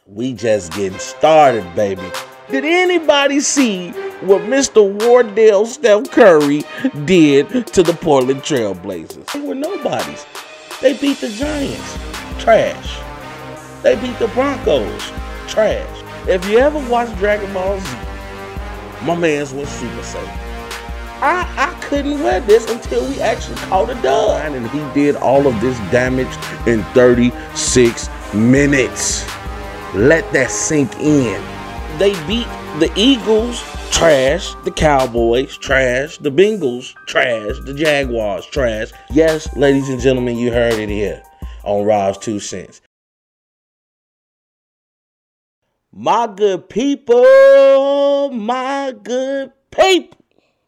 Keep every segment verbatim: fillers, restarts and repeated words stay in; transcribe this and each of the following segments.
We just getting started, baby. Did anybody see what Mister Wardell Steph Curry did to the Portland Trail Blazers? They were nobodies. They beat the Giants. Trash. They beat the Broncos. Trash. If you ever watched Dragon Ball Z, my man's was Super Saiyan. I, I couldn't wear this until we actually caught a dub. And he did all of this damage in thirty-six minutes. Let that sink in. They beat the Eagles, trash. The Cowboys, trash. The Bengals, trash. The Jaguars, trash. Yes, ladies and gentlemen, you heard it here on Rob's Two Cents. My good people, my good people.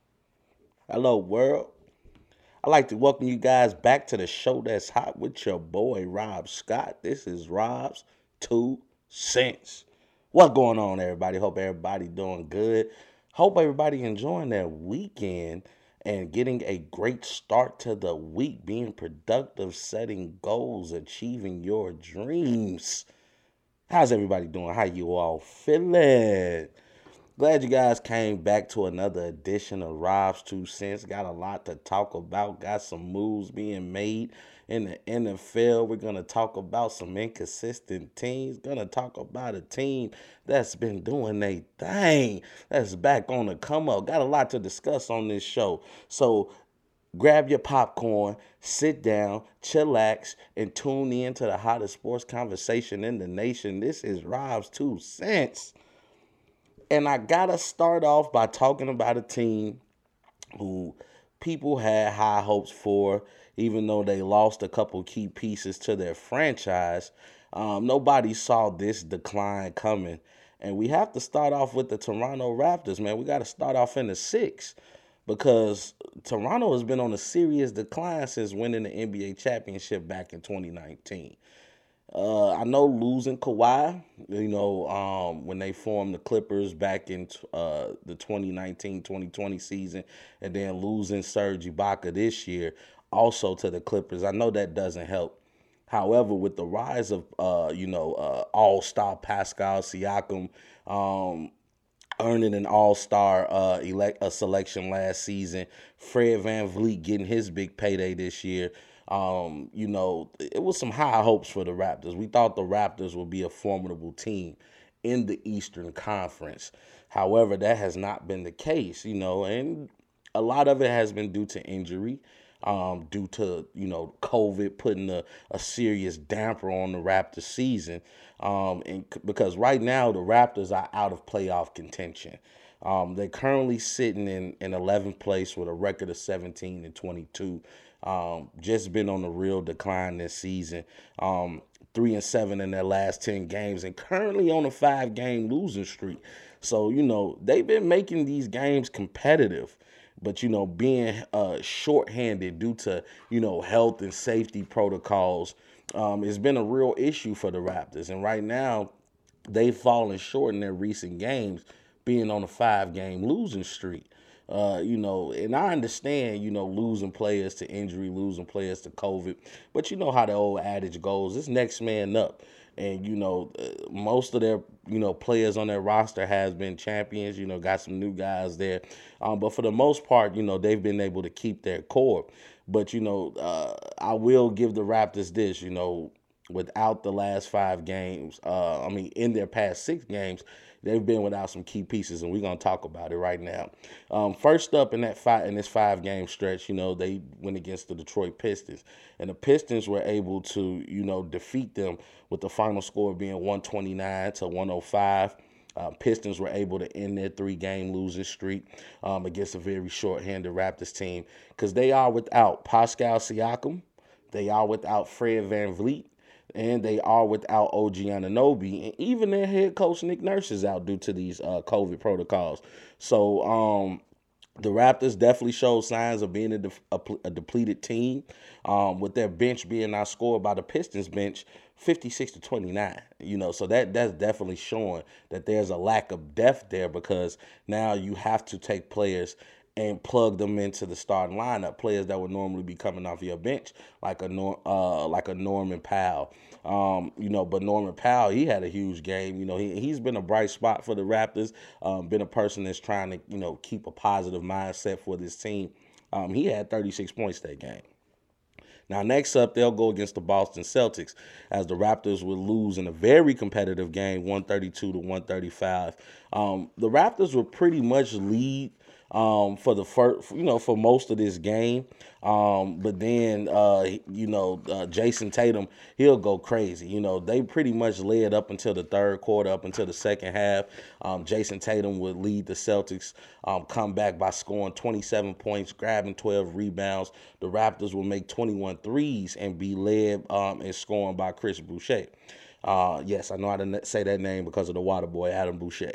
Hello, world. I'd like to welcome you guys back to the show that's hot with your boy, Rob Scott. This is Rob's Two Cents. What's going on, everybody? Hope everybody doing good. Hope everybody enjoying their weekend and getting a great start to the week, being productive, setting goals, achieving your dreams. How's everybody doing? How you all feeling? Glad you guys came back to another edition of Rob's Two Cents. Got a lot to talk about. Got some moves being made in the N F L. We're going to talk about some inconsistent teams. Going to talk about a team that's been doing their thing. That's back on the come up. Got a lot to discuss on this show. So grab your popcorn, sit down, chillax, and tune in to the hottest sports conversation in the nation. This is Rob's Two Cents. And I got to start off by talking about a team who people had high hopes for, even though they lost a couple key pieces to their franchise. Um, nobody saw this decline coming. And we have to start off with the Toronto Raptors, man. We got to start off in the six because Toronto has been on a serious decline since winning the N B A championship back in twenty nineteen. Uh, I know losing Kawhi, you know, um, when they formed the Clippers back in uh, the twenty nineteen twenty twenty season, and then losing Serge Ibaka this year also to the Clippers, I know that doesn't help. However, with the rise of, uh, you know, uh, all-star Pascal Siakam, um, earning an all-star uh, elect a selection last season, Fred VanVleet getting his big payday this year. Um, you know, it was some high hopes for the Raptors. We thought the Raptors would be a formidable team in the Eastern Conference. However, that has not been the case, you know, and a lot of it has been due to injury, um, due to, you know, COVID putting a, a serious damper on the Raptors season. Um, and c- because right now the Raptors are out of playoff contention. Um, they're currently sitting in, in eleventh place with a record of seventeen and twenty-two. Um, just been on a real decline this season. Um, three and seven in their last ten games, and currently on a five-game losing streak. So you know they've been making these games competitive, but you know being uh, shorthanded due to you know health and safety protocols um, has been a real issue for the Raptors. And right now, they've fallen short in their recent games, being on a five-game losing streak. Uh, you know, and I understand, you know, losing players to injury, losing players to COVID, but you know how the old adage goes, it's next man up. And, you know, uh, most of their, you know, players on their roster has been champions, you know, got some new guys there. Um, but for the most part, you know, they've been able to keep their core. But, you know, uh, I will give the Raptors this, you know, without the last five games, uh, I mean, in their past six games, they've been without some key pieces, and we're gonna talk about it right now. Um, first up in that five in this five-game stretch, you know, they went against the Detroit Pistons, and the Pistons were able to, you know, defeat them with the final score being one twenty-nine to one oh five. Uh, Pistons were able to end their three-game losing streak um, against a very short-handed Raptors team because they are without Pascal Siakam, they are without Fred VanVleet, and they are without O G Anunoby, and even their head coach Nick Nurse is out due to these uh, COVID protocols. So um, the Raptors definitely showed signs of being a, de- a, a depleted team, um, with their bench being outscored by the Pistons bench fifty-six to twenty-nine. You know, so that that's definitely showing that there's a lack of depth there because now you have to take players and plug them into the starting lineup. Players that would normally be coming off your bench, like a Nor- uh, like a Norman Powell. Um, you know, but Norman Powell, he had a huge game. You know, he he's been a bright spot for the Raptors. Um, been a person that's trying to, you know, keep a positive mindset for this team. Um, he had thirty-six points that game. Now, next up, they'll go against the Boston Celtics, as the Raptors would lose in a very competitive game, one thirty-two to one thirty-five. Um, the Raptors would pretty much lead um, for the first, you know, for most of this game. Um, but then, uh, you know, uh, Jason Tatum, he'll go crazy. You know, they pretty much led up until the third quarter, up until the second half. Um, Jason Tatum would lead the Celtics, um, come back by scoring twenty-seven points, grabbing twelve rebounds. The Raptors will make twenty-one threes and be led um, in scoring by Chris Boucher. Uh, yes, I know how to say that name because of the water boy, Adam Boucher.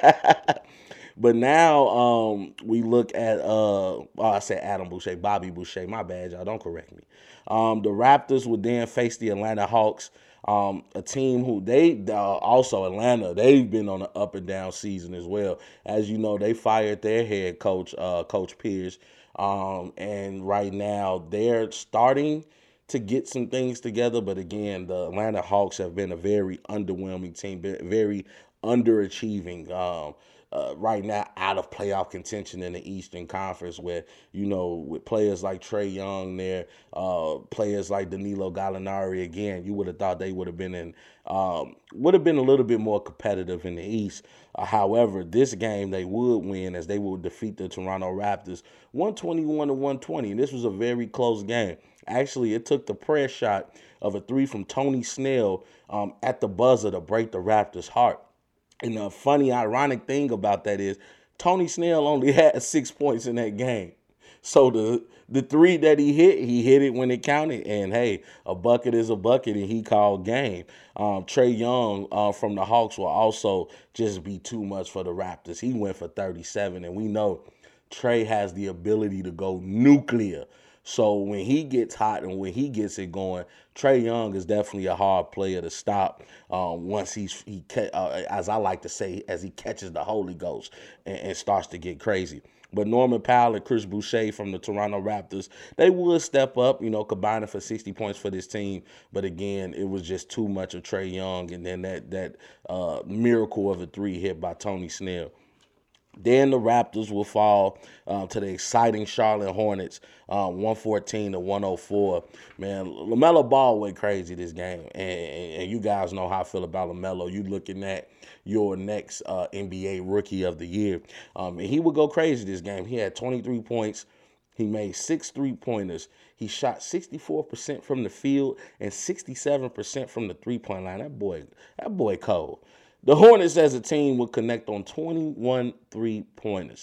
But now um, we look at, uh, oh, I said Adam Boucher, Bobby Boucher. My bad, y'all. Don't correct me. Um, the Raptors would then face the Atlanta Hawks, um, a team who they uh, also Atlanta. They've been on an up and down season as well. As you know, they fired their head coach, uh, Coach Pierce, um, and right now they're starting to get some things together. But again, the Atlanta Hawks have been a very underwhelming team, very underachieving. Um, Uh, right now, out of playoff contention in the Eastern Conference, where, you know, with players like Trae Young there, uh, players like Danilo Gallinari, again, you would have thought they would have been in, um, would have been a little bit more competitive in the East. Uh, however, this game they would win, as they would defeat the Toronto Raptors one twenty-one to one twenty. And this was a very close game. Actually, it took the prayer shot of a three from Tony Snell um, at the buzzer to break the Raptors' heart. And the funny, ironic thing about that is Tony Snell only had six points in that game. So the the three that he hit, he hit it when it counted. And, hey, a bucket is a bucket, and he called game. Um, Trae Young uh, from the Hawks will also just be too much for the Raptors. He went for thirty-seven, and we know Trae has the ability to go nuclear. So when he gets hot and when he gets it going, Trae Young is definitely a hard player to stop um, once he's, he, uh, as I like to say, as he catches the Holy Ghost and, and starts to get crazy. But Norman Powell and Chris Boucher from the Toronto Raptors, they would step up, you know, combining for sixty points for this team. But again, it was just too much of Trae Young, and then that, that uh, miracle of a three hit by Tony Snell. Then the Raptors will fall uh, to the exciting Charlotte Hornets, uh, one fourteen to one oh four. Man, LaMelo Ball went crazy this game, and, and you guys know how I feel about LaMelo. You looking at your next uh, N B A Rookie of the Year, um, and he would go crazy this game. He had twenty-three points. He made six three-pointers. He shot sixty-four percent from the field and sixty-seven percent from the three-point line. That boy, that boy cold. The Hornets as a team would connect on twenty-one three-pointers.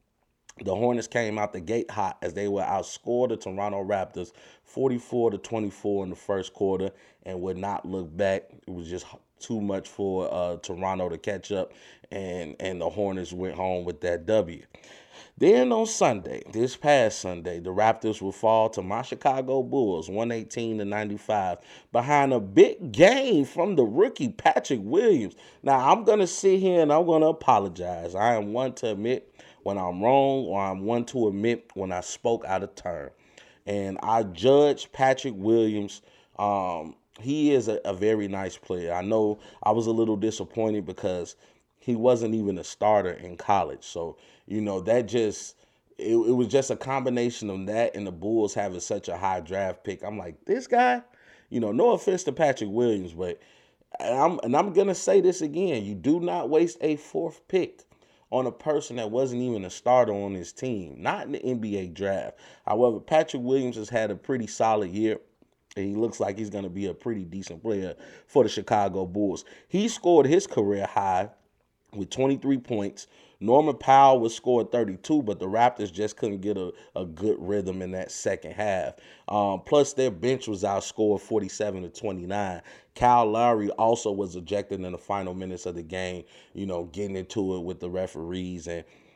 The Hornets came out the gate hot, as they would outscore the Toronto Raptors forty-four to twenty-four in the first quarter and would not look back. It was just too much for uh, Toronto to catch up, and, and the Hornets went home with that W. Then on Sunday, this past Sunday, the Raptors will fall to my Chicago Bulls, one eighteen to ninety-five, behind a big game from the rookie Patrick Williams. Now, I'm going to sit here and I'm going to apologize. I am one to admit when I'm wrong, or I'm one to admit when I spoke out of turn. And I judge Patrick Williams. Um, he is a, a very nice player. I know I was a little disappointed because he wasn't even a starter in college. So, you know, that just, it, it was just a combination of that and the Bulls having such a high draft pick. I'm like, this guy, you know, no offense to Patrick Williams, but and I'm, and I'm going to say this again. You do not waste a fourth pick on a person that wasn't even a starter on his team, not in the N B A draft. However, Patrick Williams has had a pretty solid year, and he looks like he's going to be a pretty decent player for the Chicago Bulls. He scored his career high with twenty-three points. Norman Powell was scored thirty-two, but the Raptors just couldn't get a, a good rhythm in that second half. Um, plus, their bench was outscored forty-seven to twenty-nine. Kyle Lowry also was ejected in the final minutes of the game, you know, getting into it with the referees. And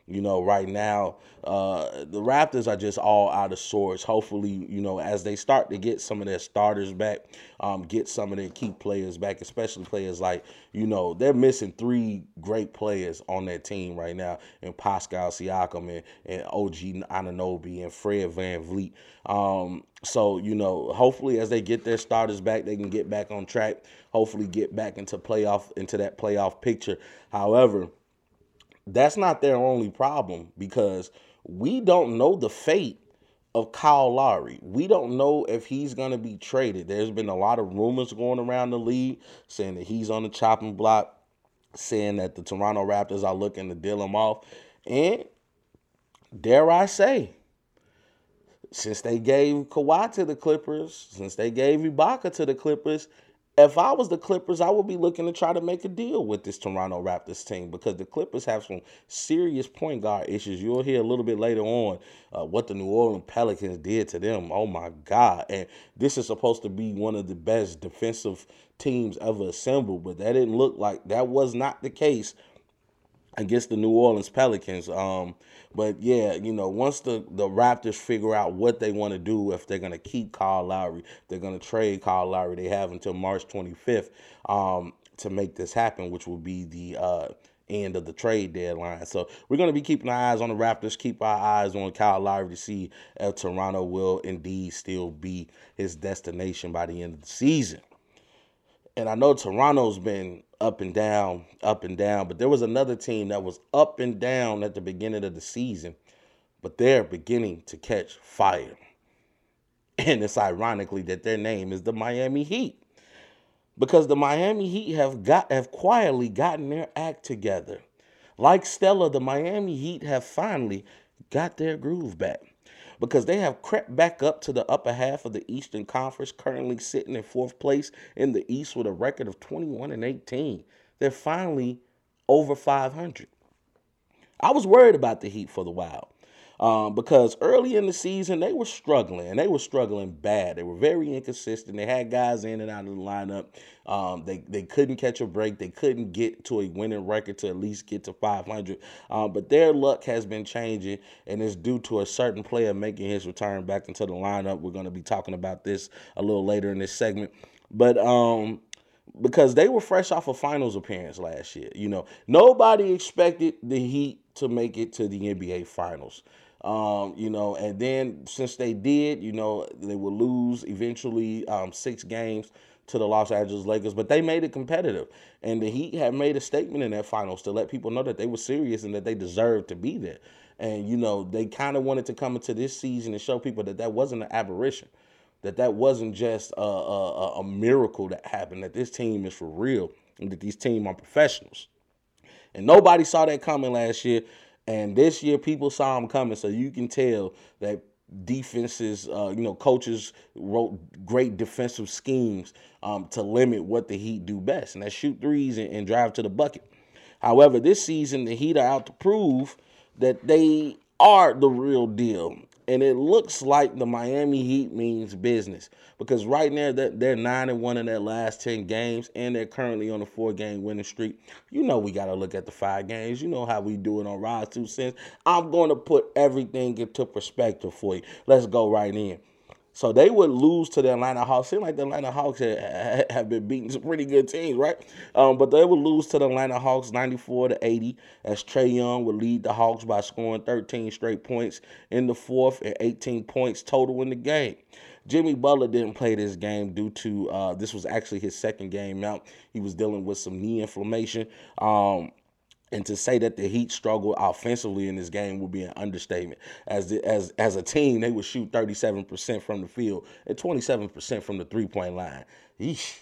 You know, right now, uh, the Raptors are just all out of sorts. Hopefully, you know, as they start to get some of their starters back, um, get some of their key players back, especially players like, you know, they're missing three great players on their team right now, and Pascal Siakam and, and O G Anunoby and Fred VanVleet. Um, so, you know, hopefully as they get their starters back, they can get back on track, hopefully get back into playoff, into that playoff picture. However, that's not their only problem, because we don't know the fate of Kyle Lowry. We don't know if he's going to be traded. There's been a lot of rumors going around the league saying that he's on the chopping block, saying that the Toronto Raptors are looking to deal him off. And dare I say, since they gave Kawhi to the Clippers, since they gave Ibaka to the Clippers, if I was the Clippers, I would be looking to try to make a deal with this Toronto Raptors team, because the Clippers have some serious point guard issues. You'll hear a little bit later on uh, what the New Orleans Pelicans did to them. Oh, my God. And this is supposed to be one of the best defensive teams ever assembled, but that didn't look like, that was not the case against the New Orleans Pelicans. Um, but yeah, you know, once the, the Raptors figure out what they want to do, if they're going to keep Kyle Lowry, they're going to trade Kyle Lowry, they have until March twenty-fifth um, to make this happen, which will be the uh, end of the trade deadline. So we're going to be keeping our eyes on the Raptors, keep our eyes on Kyle Lowry to see if Toronto will indeed still be his destination by the end of the season. And I know Toronto's been up and down, up and down, but there was another team that was up and down at the beginning of the season, but they're beginning to catch fire. And it's ironically that their name is the Miami Heat, because the Miami Heat have got have quietly gotten their act together. Like Stella, the Miami Heat have finally got their groove back, because they have crept back up to the upper half of the Eastern Conference, currently sitting in fourth place in the East with a record of twenty-one and eighteen. They're finally over five hundred. I was worried about the Heat for the while, um, because early in the season, they were struggling, and they were struggling bad. They were very inconsistent. They had guys in and out of the lineup. Um, they, they couldn't catch a break. They couldn't get to a winning record to at least get to five hundred. Um, but their luck has been changing, and it's due to a certain player making his return back into the lineup. We're going to be talking about this a little later in this segment. But um, because they were fresh off a finals appearance last year. You know, nobody expected the Heat to make it to the N B A Finals. Um, you know, and then since they did, you know, they would lose eventually um, six games to the Los Angeles Lakers, but they made it competitive. And the Heat had made a statement in that finals to let people know that they were serious and that they deserved to be there. And, you know, they kind of wanted to come into this season and show people that that wasn't an aberration, that that wasn't just a, a, a miracle that happened, that this team is for real and that these teams are professionals. And nobody saw that coming last year. And this year, people saw them coming. So you can tell that defenses, uh, you know, coaches wrote great defensive schemes um, to limit what the Heat do best, and that's shoot threes and, and drive to the bucket. However, this season, the Heat are out to prove that they are the real deal. And it looks like the Miami Heat means business, because right now they're nine and one in their last ten games, and they're currently on a four-game winning streak. You know we got to look at the five games. You know how we do it on Rise Two Cents. I'm going to put everything into perspective for you. Let's go right in. So they would lose to the Atlanta Hawks. Seems like the Atlanta Hawks have, have been beating some pretty good teams, right? Um, but they would lose to the Atlanta Hawks ninety-four to eighty, as Trae Young would lead the Hawks by scoring thirteen straight points in the fourth and eighteen points total in the game. Jimmy Butler didn't play this game due to, uh, this was actually his second game out. He was dealing with some knee inflammation. Um, And to say that the Heat struggled offensively in this game would be an understatement. As the, as as a team, they would shoot thirty-seven percent from the field and twenty-seven percent from the three-point line. Eesh,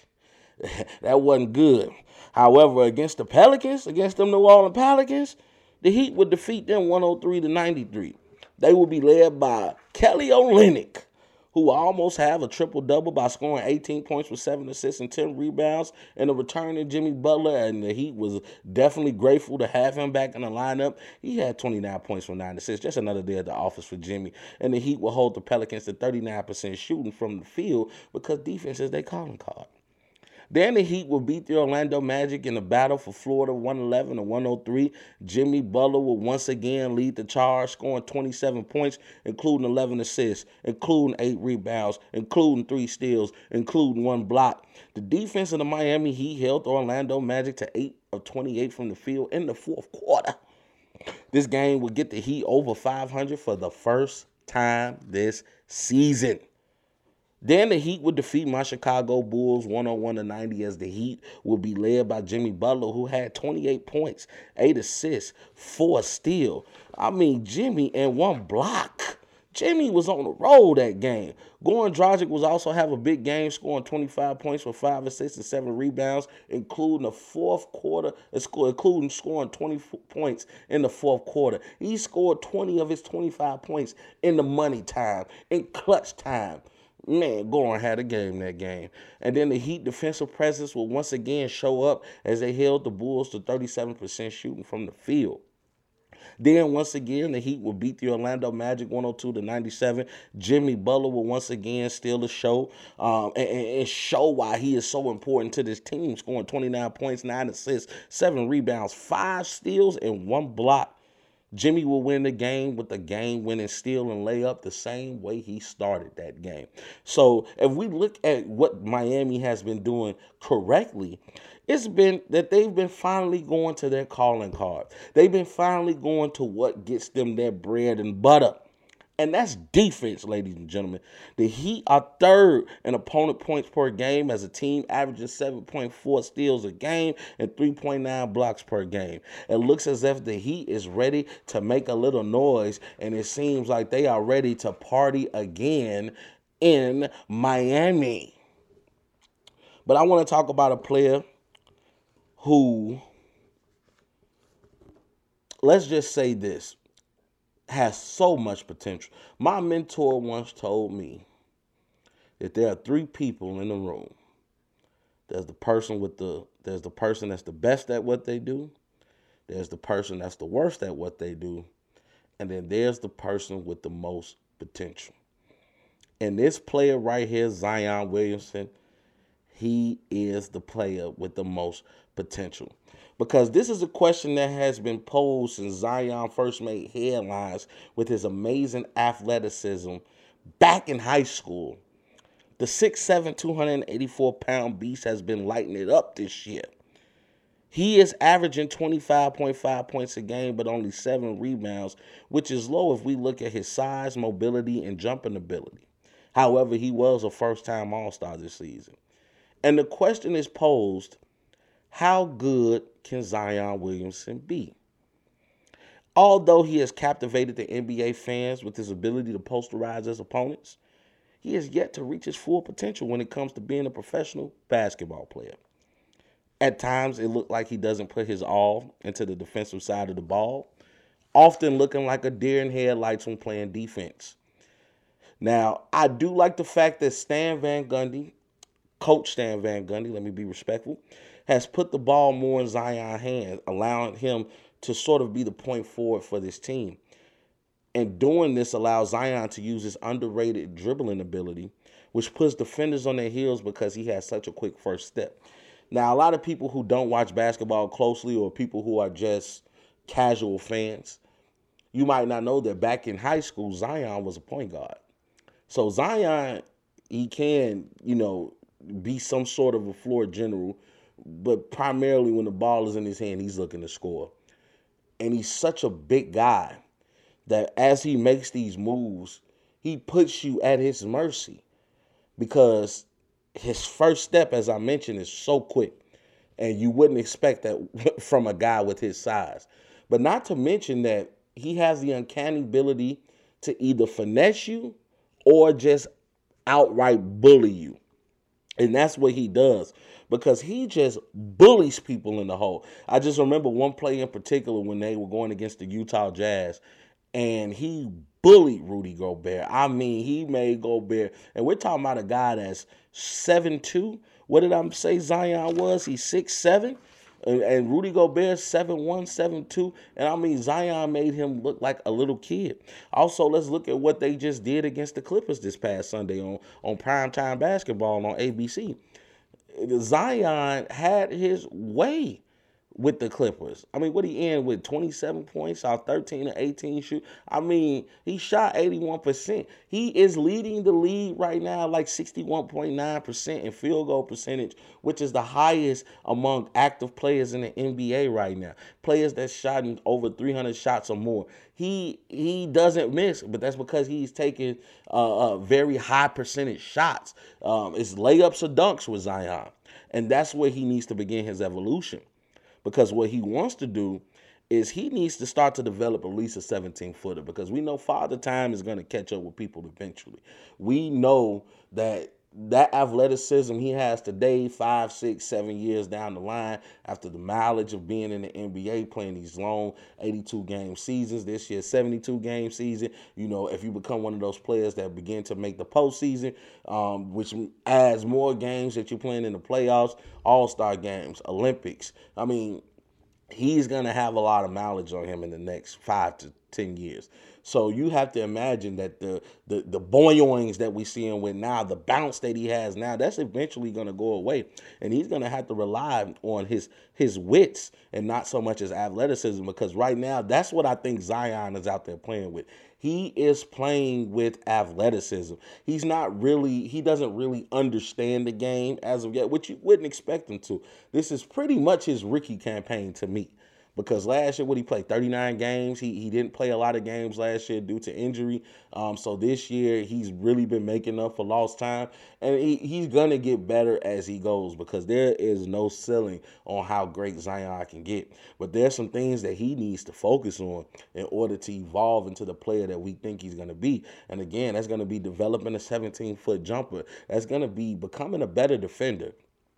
that wasn't good. However, against the Pelicans, against them New Orleans Pelicans, the Heat would defeat them one oh three to ninety-three. They would be led by Kelly Olynyk, who almost have a triple-double by scoring eighteen points with seven assists and ten rebounds, and a return to Jimmy Butler, and the Heat was definitely grateful to have him back in the lineup. He had twenty-nine points from nine assists, just another day at the office for Jimmy. And the Heat will hold the Pelicans to thirty-nine percent shooting from the field, because defense is their calling card. Then the Heat will beat the Orlando Magic in the battle for Florida one eleven to one oh three. Jimmy Butler will once again lead the charge, scoring twenty-seven points, including eleven assists, including eight rebounds, including three steals, including one block. The defense of the Miami Heat held the Orlando Magic to eight of twenty-eight from the field in the fourth quarter. This game will get the Heat over five hundred for the first time this season. Then the Heat would defeat my Chicago Bulls one oh one to ninety, as the Heat will be led by Jimmy Butler, who had twenty-eight points, eight assists, four steals. I mean, Jimmy and one block. Jimmy was on the road that game. Goran Dragic was also have a big game, scoring twenty-five points for five assists and seven rebounds, including the fourth quarter, including scoring twenty points in the fourth quarter. He scored twenty of his twenty-five points in the money time, in clutch time. Man, Goran had a game that game. And then the Heat defensive presence will once again show up as they held the Bulls to thirty-seven percent shooting from the field. Then, once again, the Heat will beat the Orlando Magic one oh two to ninety-seven. Jimmy Butler will once again steal the show um, and, and show why he is so important to this team, scoring twenty-nine points, nine assists, seven rebounds, five steals, and one block. Jimmy will win the game with the game-winning steal and layup the same way he started that game. So if we look at what Miami has been doing correctly, it's been that they've been finally going to their calling card. They've been finally going to what gets them their bread and butter. And that's defense, ladies and gentlemen. The Heat are third in opponent points per game as a team, averaging seven point four steals a game and three point nine blocks per game. It looks as if the Heat is ready to make a little noise, and it seems like they are ready to party again in Miami. But I want to talk about a player who, let's just say this, has so much potential. My mentor once told me that there are three people in the room. There's the person with the there's the person that's the best at what they do. There's the person that's the worst at what they do. And then there's the person with the most potential. And this player right here, Zion Williamson, he is the player with the most potential. Because this is a question that has been posed since Zion first made headlines with his amazing athleticism back in high school. The six seven, two hundred eighty-four pound beast has been lighting it up this year. He is averaging twenty-five point five points a game, but only seven rebounds, which is low if we look at his size, mobility, and jumping ability. However, he was a first-time All-Star this season. And the question is posed, how good can Zion Williamson be? Although he has captivated the N B A fans with his ability to posterize his opponents, he has yet to reach his full potential when it comes to being a professional basketball player. At times, it looked like he doesn't put his all into the defensive side of the ball, often looking like a deer in headlights when playing defense. Now, I do like the fact that Stan Van Gundy, Coach Stan Van Gundy, let me be respectful, has put the ball more in Zion's hands, allowing him to sort of be the point forward for this team. And doing this allows Zion to use his underrated dribbling ability, which puts defenders on their heels because he has such a quick first step. Now, a lot of people who don't watch basketball closely, or people who are just casual fans, you might not know that back in high school, Zion was a point guard. So Zion, he can, you know, be some sort of a floor general, but primarily when the ball is in his hand, he's looking to score. And he's such a big guy that as he makes these moves, he puts you at his mercy, because his first step, as I mentioned, is so quick, and you wouldn't expect that from a guy with his size. But not to mention that he has the uncanny ability to either finesse you or just outright bully you. And that's what he does, because he just bullies people in the hole. I just remember one play in particular when they were going against the Utah Jazz, and he bullied Rudy Gobert. I mean, he made Gobert, and we're talking about a guy that's seven two. What did I say Zion was? He's six seven, and, and Rudy Gobert seven one, seven two. And I mean, Zion made him look like a little kid. Also, let's look at what they just did against the Clippers this past Sunday on, on primetime basketball on A B C. Zion had his way with the Clippers. I mean, what he end with twenty-seven points off thirteen or eighteen shoot. I mean, he shot eighty-one percent. He is leading the league right now, like sixty-one point nine percent in field goal percentage, which is the highest among active players in the N B A right now. Players that shot over three hundred shots or more. He he doesn't miss, but that's because he's taking uh, uh, very high percentage shots. Um, it's layups or dunks with Zion, and that's where he needs to begin his evolution. Because what he wants to do is he needs to start to develop at least a seventeen-footer, because we know Father Time is going to catch up with people eventually. We know that that athleticism he has today, five, six, seven years down the line, after the mileage of being in the N B A, playing these long eighty-two game seasons, this year seventy-two game season, you know, if you become one of those players that begin to make the postseason, um, which adds more games that you're playing in the playoffs, all-star games, Olympics. I mean, he's going to have a lot of mileage on him in the next five to ten years. So you have to imagine that the the the boingings that we see him with now, the bounce that he has now, that's eventually going to go away. And he's going to have to rely on his his wits and not so much as athleticism, because right now that's what I think Zion is out there playing with. He is playing with athleticism. He's not really, he doesn't really understand the game as of yet, which you wouldn't expect him to. This is pretty much his rookie campaign to me. Because last year, what he played, thirty-nine games. He he didn't play a lot of games last year due to injury. Um, so this year, he's really been making up for lost time. And he, he's going to get better as he goes, because there is no ceiling on how great Zion can get. But there's some things that he needs to focus on in order to evolve into the player that we think he's going to be. And again, that's going to be developing a seventeen-foot jumper. That's going to be becoming a better defender.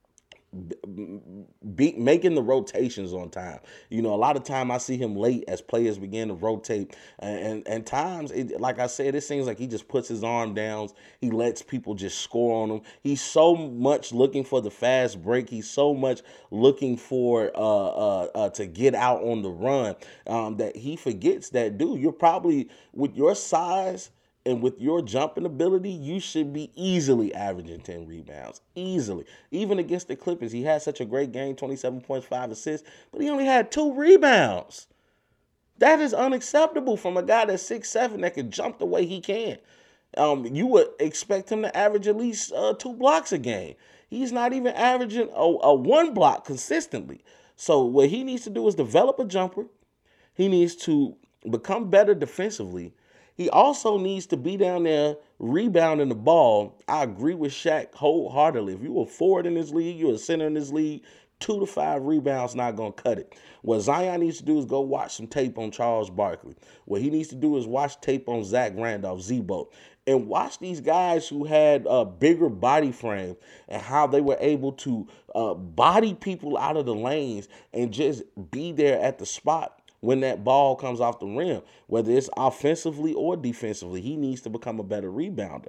Be, making the rotations on time. You know, a lot of time I see him late as players begin to rotate, and and, and times, it, like I said, it seems like he just puts his arm down. He lets people just score on him. He's so much looking for the fast break. He's so much looking for uh, uh, uh, to get out on the run um, that he forgets that, dude, you're probably, with your size and with your jumping ability, you should be easily averaging ten rebounds. Easily. Even against the Clippers, he had such a great game, twenty-seven point five assists, but he only had two rebounds. That is unacceptable from a guy that's six seven that can jump the way he can. Um, you would expect him to average at least uh, two blocks a game. He's not even averaging a, a one block consistently. So what he needs to do is develop a jumper. He needs to become better defensively. He also needs to be down there rebounding the ball. I agree with Shaq wholeheartedly. If you're a forward in this league, you're a center in this league, two to five rebounds not going to cut it. What Zion needs to do is go watch some tape on Charles Barkley. What he needs to do is watch tape on Zach Randolph, Z-Bo, and watch these guys who had a bigger body frame and how they were able to uh, body people out of the lanes and just be there at the spot when that ball comes off the rim, whether it's offensively or defensively. He needs to become a better rebounder.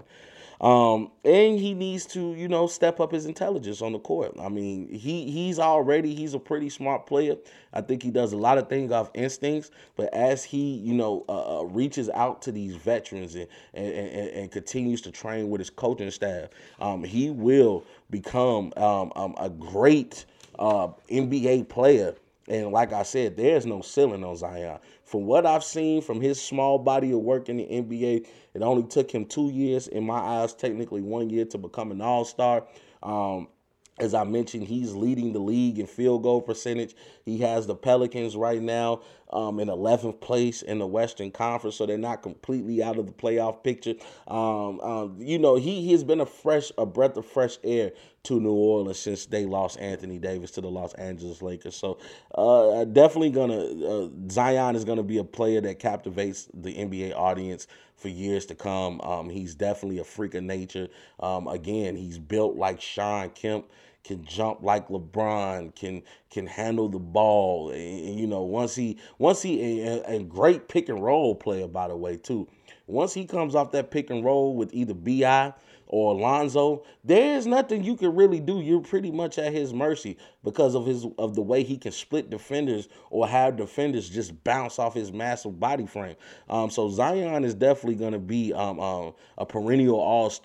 Um, and he needs to, you know, step up his intelligence on the court. I mean, he he's already, he's a pretty smart player. I think he does a lot of things off instincts, but as he, you know, uh, reaches out to these veterans and, and, and, and continues to train with his coaching staff, um, he will become um, um, a great uh, N B A player. And like I said, there's no ceiling on Zion. From what I've seen from his small body of work in the N B A, it only took him two years, in my eyes, technically one year, to become an all-star. Um, as I mentioned, he's leading the league in field goal percentage. He has the Pelicans right now um, in eleventh place in the Western Conference, so they're not completely out of the playoff picture. Um, um, you know, he, he has been a fresh, a breath of fresh air to New Orleans since they lost Anthony Davis to the Los Angeles Lakers. So uh, definitely gonna uh, Zion is gonna be a player that captivates the N B A audience for years to come. Um, he's definitely a freak of nature. Um, again, he's built like Shawn Kemp, can jump like LeBron, can can handle the ball. And, and you know, once he once he a, a great pick and roll player, by the way, too. Once he comes off that pick and roll with either B I or Alonzo, there's nothing you can really do. You're pretty much at his mercy because of his of the way he can split defenders or have defenders just bounce off his massive body frame. Um, so Zion is definitely going to be um, um, a perennial all-star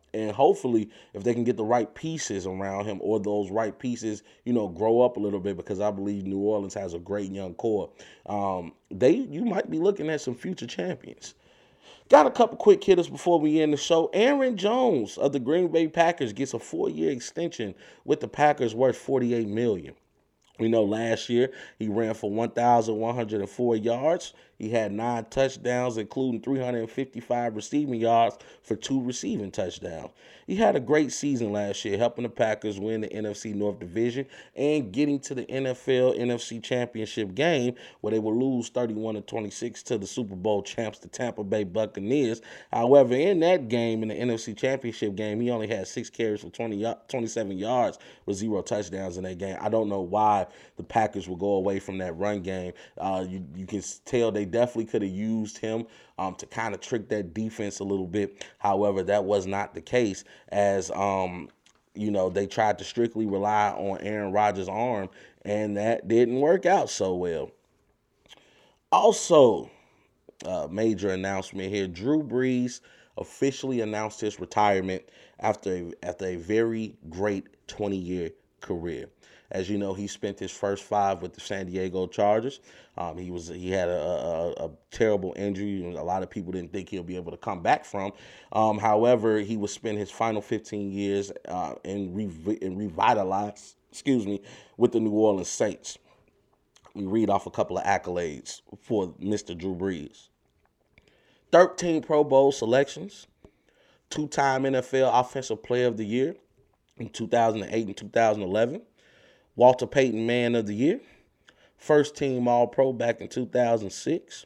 And hopefully, if they can get the right pieces around him, or those right pieces, you know, grow up a little bit, because I believe New Orleans has a great young core, um, they you might be looking at some future champions. Got a couple quick hitters before we end the show. Aaron Jones of the Green Bay Packers gets a four-year extension with the Packers worth forty-eight million dollars. We know last year he ran for one thousand one hundred four yards. He had nine touchdowns, including three hundred fifty-five receiving yards for two receiving touchdowns. He had a great season last year, helping the Packers win the N F C North Division and getting to the N F L N F C Championship game, where they will lose thirty-one to twenty-six to the Super Bowl champs, the Tampa Bay Buccaneers. However, in that game, in the N F C Championship game, he only had six carries for twenty, twenty-seven yards with zero touchdowns in that game. I don't know why the Packers will go away from that run game. Uh, you, you can tell they definitely could have used him um, to kind of trick that defense a little bit. However, that was not the case, as um, you know, they tried to strictly rely on Aaron Rodgers' arm, and that didn't work out so well. Also, uh, major announcement here: Drew Brees officially announced his retirement after a, after a very great twenty-year career. As you know, he spent his first five with the San Diego Chargers. Um, he was he had a, a, a terrible injury, and a lot of people didn't think he'll be able to come back from. Um, however, he would spend his final fifteen years uh, in, re- in revitalized, excuse me, with the New Orleans Saints. We read off a couple of accolades for Mister Drew Brees. thirteen Pro Bowl selections, two-time N F L Offensive Player of the Year in two thousand eight and two thousand eleven. Walter Payton Man of the Year, first team All-Pro back in two thousand six,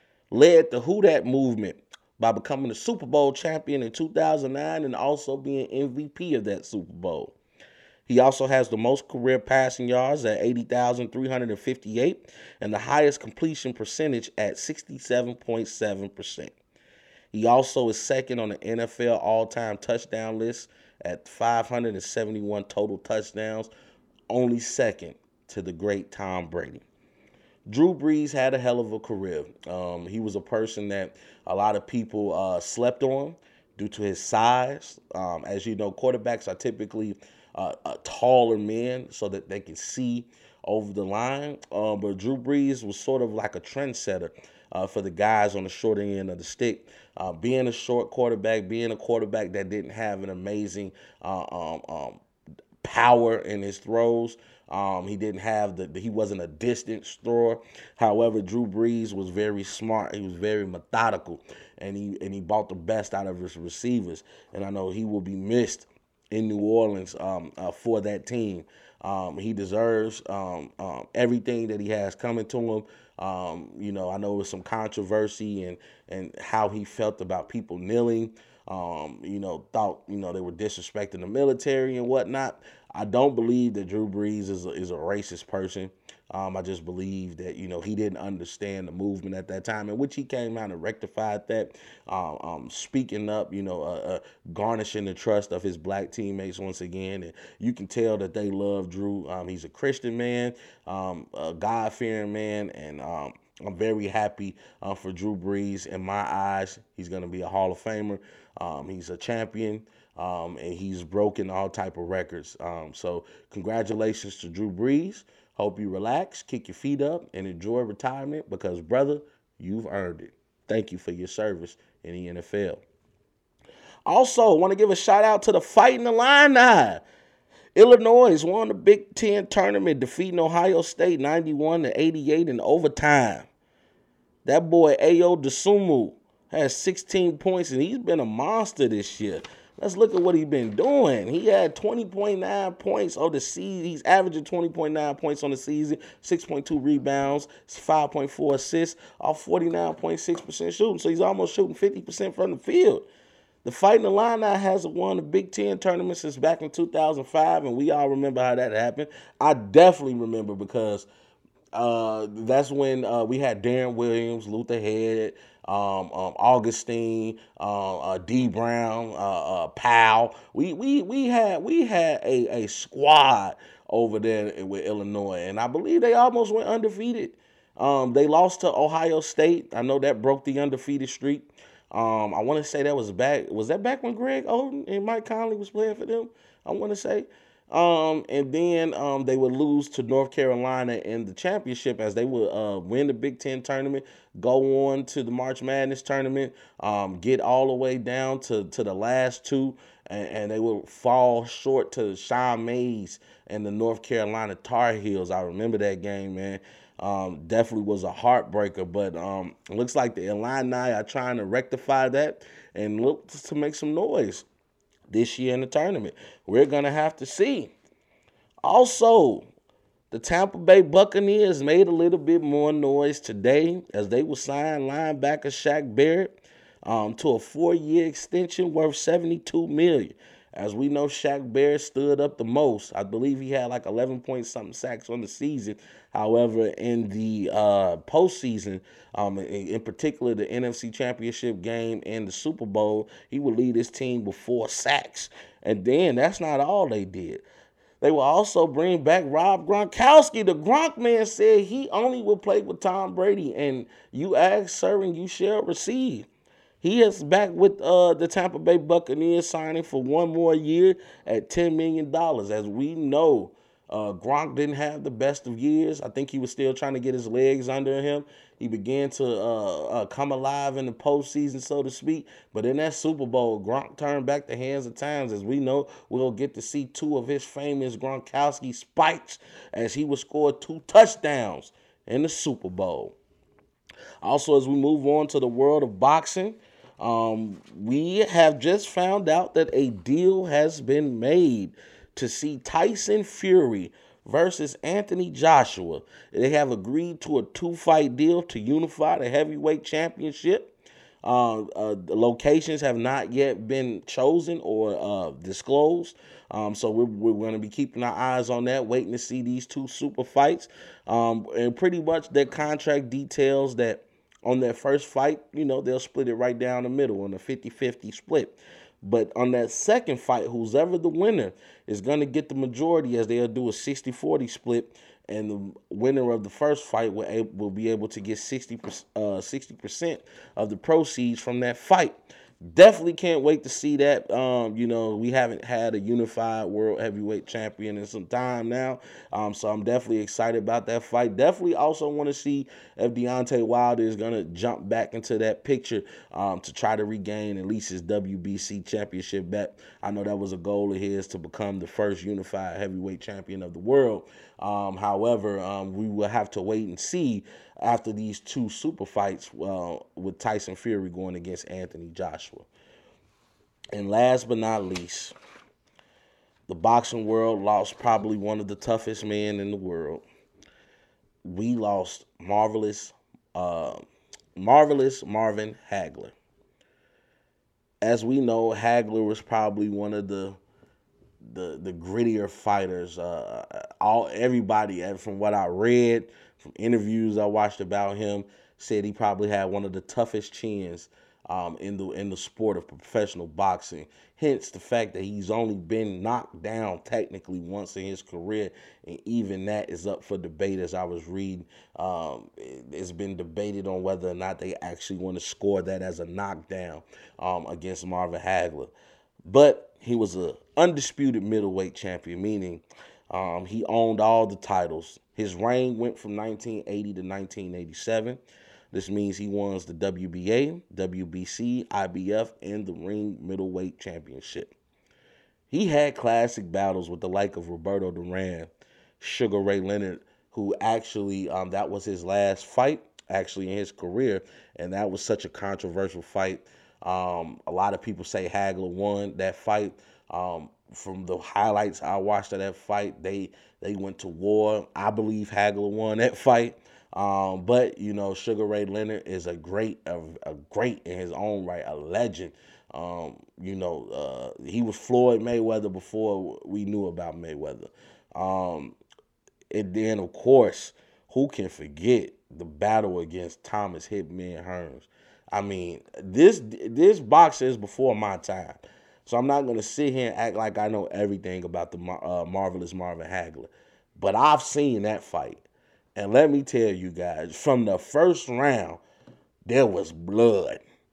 led the Who Dat movement by becoming the Super Bowl champion in two thousand nine and also being M V P of that Super Bowl. He also has the most career passing yards at eighty thousand three hundred fifty-eight and the highest completion percentage at sixty-seven point seven percent. He also is second on the N F L all-time touchdown list at five hundred seventy-one total touchdowns, only second to the great Tom Brady. Drew Brees had a hell of a career. Um, he was a person that a lot of people uh, slept on due to his size. Um, as you know, quarterbacks are typically uh, uh, taller men so that they can see over the line. Uh, but Drew Brees was sort of like a trendsetter uh, for the guys on the short end of the stick. Uh, being a short quarterback, being a quarterback that didn't have an amazing uh, um, um, power in his throws. Um, he didn't have the, he wasn't a distance thrower. However, Drew Brees was very smart. He was very methodical, and he and he brought the best out of his receivers. And I know he will be missed in New Orleans um, uh, for that team. Um, he deserves um, um, everything that he has coming to him. Um, you know, I know there was some controversy and and how he felt about people kneeling. Um, you know, thought, you know, they were disrespecting the military and whatnot. I don't believe that Drew Brees is a, is a racist person. Um, I just believe that, you know, he didn't understand the movement at that time, in which he came out and rectified that, uh, um, speaking up, you know, uh, uh, garnishing the trust of his black teammates once again. And you can tell that they love Drew. Um, he's a Christian man, um, a God-fearing man, and um, I'm very happy uh, for Drew Brees. In my eyes, he's going to be a Hall of Famer. Um, he's a champion, um, and he's broken all type of records. Um, so congratulations to Drew Brees. Hope you relax, kick your feet up, and enjoy retirement because, brother, you've earned it. Thank you for your service in the N F L. Also, want to give a shout out to the Fighting Illini. Illinois won the Big Ten tournament, defeating Ohio State ninety-one to eighty-eight in overtime. That boy Ayo Dosunmu has sixteen points, and he's been a monster this year. Let's look at what he's been doing. He had twenty point nine points on the season. He's averaging twenty point nine points on the season, six point two rebounds, five point four assists, off forty-nine point six percent shooting. So he's almost shooting fifty percent from the field. The Fighting Illini hasn't won the Big Ten tournament since back in two thousand five, and we all remember how that happened. I definitely remember because uh, that's when uh, we had Darren Williams, Luther Head, um, um, Augustine, uh, uh, D. Brown, uh, uh, Powell. We we we had we had a, a squad over there with Illinois, and I believe they almost went undefeated. Um, they lost to Ohio State. I know that broke the undefeated streak. Um, I want to say that was back. Was that back when Greg Oden and Mike Conley was playing for them? I want to say. Um, and then um, they would lose to North Carolina in the championship as they would uh, win the Big Ten tournament, go on to the March Madness tournament, um, get all the way down to, to the last two, and, and they would fall short to Sean Mays and the North Carolina Tar Heels. I remember that game, man. Um, definitely was a heartbreaker, but um, it looks like the Illini are trying to rectify that and look to make some noise this year in the tournament. We're going to have to see. Also, the Tampa Bay Buccaneers made a little bit more noise today as they will sign linebacker Shaq Barrett um, to a four-year extension worth seventy-two million dollars. As we know, Shaq Barrett stood up the most. I believe he had like eleven point something sacks on the season. However, in the uh, postseason, um, in, in particular the N F C Championship game and the Super Bowl, he would lead his team with four sacks. And then that's not all they did. They will also bring back Rob Gronkowski. The Gronk man said he only will play with Tom Brady. And you ask, sir, and you shall receive. He is back with uh, the Tampa Bay Buccaneers, signing for one more year at ten million dollars. As we know, uh, Gronk didn't have the best of years. I think he was still trying to get his legs under him. He began to uh, uh, come alive in the postseason, so to speak. But in that Super Bowl, Gronk turned back the hands of times. As we know, we'll get to see two of his famous Gronkowski spikes as he would score two touchdowns in the Super Bowl. Also, as we move on to the world of boxing, um, we have just found out that a deal has been made to see Tyson Fury versus Anthony Joshua. They have agreed to a two-fight deal to unify the heavyweight championship. Uh, uh, the locations have not yet been chosen or uh, disclosed. Um, so we're, we're going to be keeping our eyes on that, waiting to see these two super fights. Um, and pretty much their contract details that on their first fight, you know, they'll split it right down the middle on a fifty-fifty split. But on that second fight, who's ever the winner is going to get the majority, as they'll do a sixty forty split. And the winner of the first fight will, will be able to get sixty percent, uh, sixty percent of the proceeds from that fight. Definitely can't wait to see that. Um, you know, we haven't had a unified world heavyweight champion in some time now. Um, so I'm definitely excited about that fight. Definitely also want to see if Deontay Wilder is going to jump back into that picture um, to try to regain at least his W B C championship back. I know that was a goal of his to become the first unified heavyweight champion of the world. Um, however, um, we will have to wait and see after these two super fights uh, with Tyson Fury going against Anthony Joshua. And last but not least, the boxing world lost probably one of the toughest men in the world. We lost marvelous, uh, marvelous Marvin Hagler. As we know, Hagler was probably one of the the the grittier fighters. Uh, all everybody, from what I read, from interviews I watched about him, said he probably had one of the toughest chins um, in the in the sport of professional boxing. Hence the fact that he's only been knocked down technically once in his career, and even that is up for debate. As I was reading, um, it's been debated on whether or not they actually want to score that as a knockdown um, against Marvin Hagler. But he was an undisputed middleweight champion, meaning um, he owned all the titles. His reign went from nineteen eighty to nineteen eighty-seven. This means he won the W B A, W B C, I B F, and the Ring Middleweight Championship. He had classic battles with the like of Roberto Duran, Sugar Ray Leonard, who actually, um, that was his last fight, actually, in his career, and that was such a controversial fight. Um, a lot of people say Hagler won that fight. Um, from the highlights I watched of that fight, they they went to war. I believe Hagler won that fight. Um, but you know, Sugar Ray Leonard is a great, a, a great in his own right, a legend. Um, you know, uh, he was Floyd Mayweather before we knew about Mayweather. Um, and then, of course, who can forget the battle against Thomas Hitman Hearns? I mean, this this boxer is before my time. So I'm not going to sit here and act like I know everything about the uh, marvelous Marvin Hagler. But I've seen that fight. And let me tell you guys, from the first round, there was blood.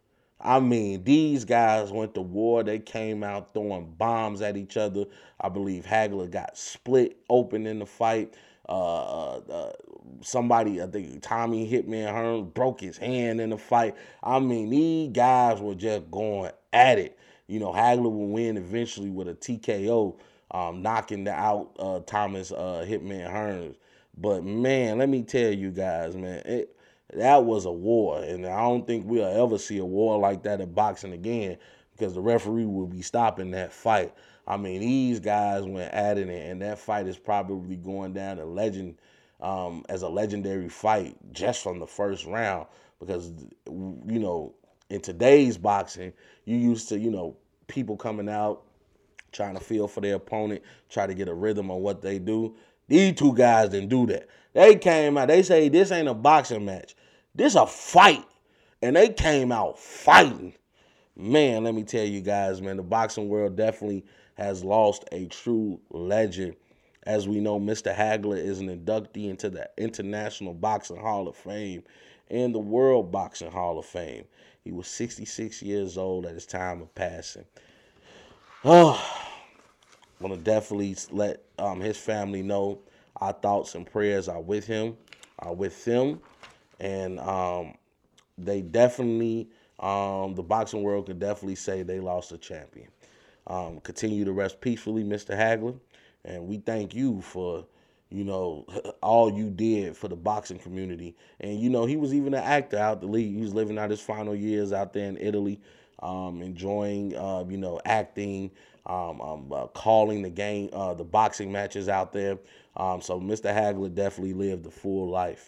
I mean, these guys went to war. They came out throwing bombs at each other. I believe Hagler got split open in the fight. Uh, uh, somebody, I think Tommy Hitman Hearns broke his hand in the fight. I mean, these guys were just going at it. You know, Hagler will win eventually with a T K O, um, knocking out uh, Thomas uh, Hitman Hearns. But, man, let me tell you guys, man, it, that was a war. And I don't think we'll ever see a war like that in boxing again, because the referee will be stopping that fight. I mean, these guys went at it, and that fight is probably going down a legend um, as a legendary fight just from the first round. Because, you know, in today's boxing, you used to, you know, people coming out trying to feel for their opponent, try to get a rhythm on what they do. These two guys didn't do that. They came out, they say this ain't a boxing match. This a fight. And they came out fighting. Man, let me tell you guys, man, the boxing world definitely has lost a true legend. As we know, Mister Hagler is an inductee into the International Boxing Hall of Fame and the World Boxing Hall of Fame. He was sixty-six years old at his time of passing. Oh, I want to definitely let um, his family know our thoughts and prayers are with him, are with them. And um, they definitely, um, the boxing world could definitely say they lost a champion. Um, continue to rest peacefully, Mister Hagler. And we thank you for, you know, all you did for the boxing community. And, you know, he was even an actor out the league. He was living out his final years out there in Italy, um, enjoying, uh, you know, acting, um, um, uh, calling the game, uh, the boxing matches out there. Um, so Mister Hagler definitely lived a full life.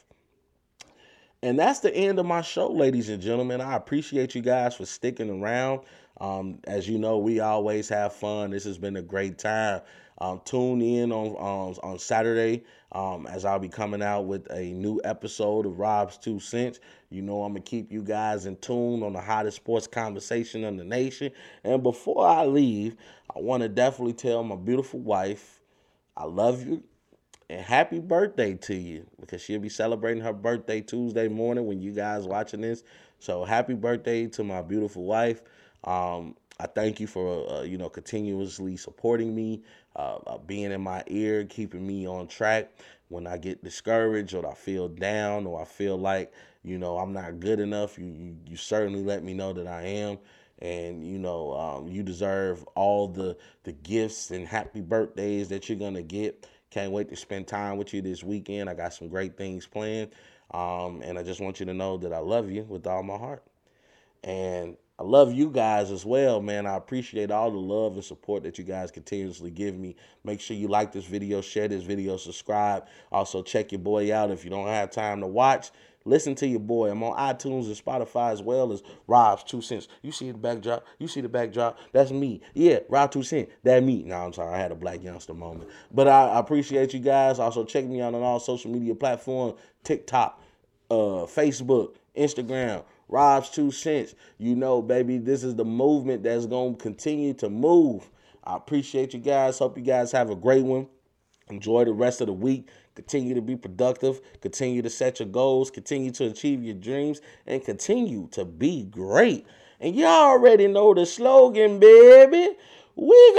And that's the end of my show, ladies and gentlemen. I appreciate you guys for sticking around. Um, as you know, we always have fun. This has been a great time. Um, tune in on on, on Saturday um, as I'll be coming out with a new episode of Rob's Two Cents. You know I'm going to keep you guys in tune on the hottest sports conversation in the nation. And before I leave, I want to definitely tell my beautiful wife, I love you. And happy birthday to you, because she'll be celebrating her birthday Tuesday morning when you guys watching this. So happy birthday to my beautiful wife. Um, I thank you for, uh, you know, continuously supporting me, uh, uh, being in my ear, keeping me on track when I get discouraged or I feel down or I feel like, you know, I'm not good enough. You, you, you certainly let me know that I am. And, you know, um, you deserve all the, the gifts and happy birthdays that you're going to get. Can't wait to spend time with you this weekend. I got some great things planned. Um, and I just want you to know that I love you with all my heart. And I love you guys as well, man. I appreciate all the love and support that you guys continuously give me. Make sure you like this video, share this video, subscribe. Also, check your boy out if you don't have time to watch. Listen to your boy. I'm on iTunes and Spotify as well as Rob's Two Cents. You see the backdrop? You see the backdrop? That's me. Yeah, Rob Two Cents. That me. No, I'm sorry. I had a black youngster moment. But I, I appreciate you guys. Also, check me out on all social media platforms. TikTok, uh, Facebook, Instagram. Rob's Two Cents. You know, baby, this is the movement that's going to continue to move. I appreciate you guys. Hope you guys have a great one. Enjoy the rest of the week. Continue to be productive. Continue to set your goals. Continue to achieve your dreams. And continue to be great. And y'all already know the slogan, baby. We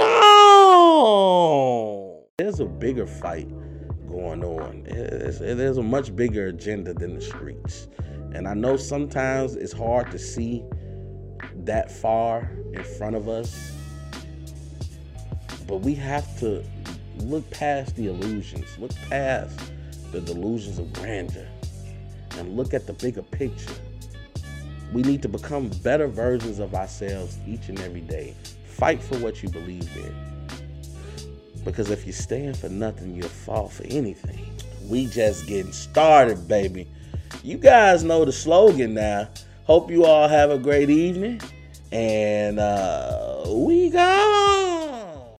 gone. There's a bigger fight going on. There's a much bigger agenda than the streets. And I know sometimes it's hard to see that far in front of us. But we have to look past the illusions, look past the delusions of grandeur, and look at the bigger picture. We need to become better versions of ourselves each and every day. Fight for what you believe in. Because if you stand for nothing, you'll fall for anything. We just getting started, baby. You guys know the slogan now. Hope you all have a great evening. And uh, we gone.